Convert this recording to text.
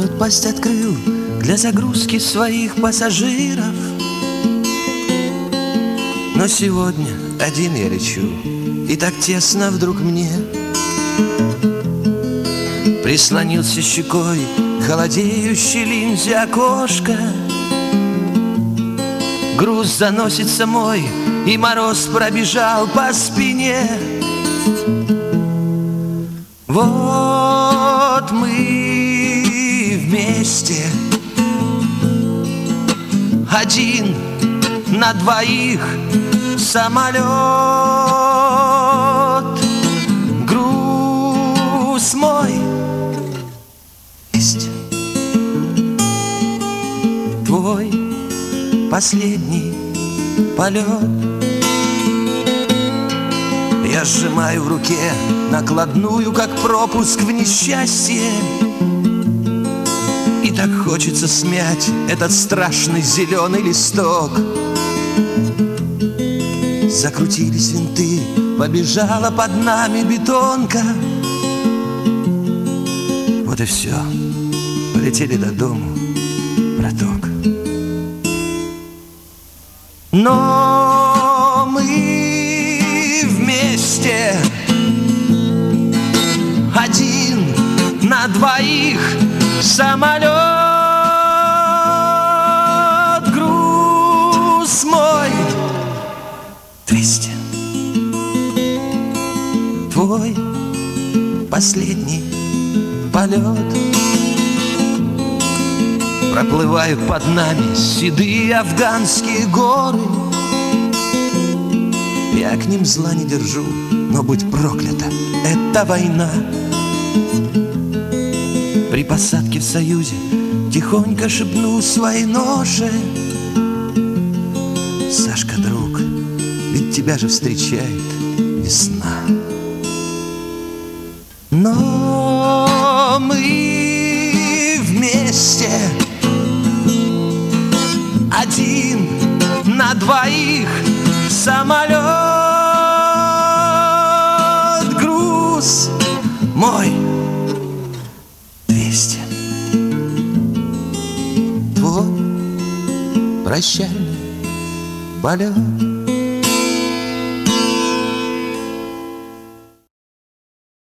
Город пасть открыл для загрузки своих пассажиров. Но сегодня один я лечу, и так тесно вдруг мне. Прислонился щекой к холодеющей линзе окошка. Груз заносится мой, и мороз пробежал по спине. Вот мы вместе, один на двоих самолет. Груз мой есть, твой последний полет. Я сжимаю в руке накладную, как пропуск в несчастье. И так хочется смять этот страшный зеленый листок. Закрутились винты, побежала под нами бетонка. Вот и все, полетели до дому, браток. Но мы вместе, один на двоих самолет. Груз мой 200, твой последний полет. Проплывают под нами седые афганские горы. Я к ним зла не держу, но будь проклята, это война. При посадке в Союзе тихонько шепнул своей ноше: Сашка, друг, ведь тебя же встречает весна. Но мы вместе, один на двоих самолет. Груз мой 200, твой прощальный полет.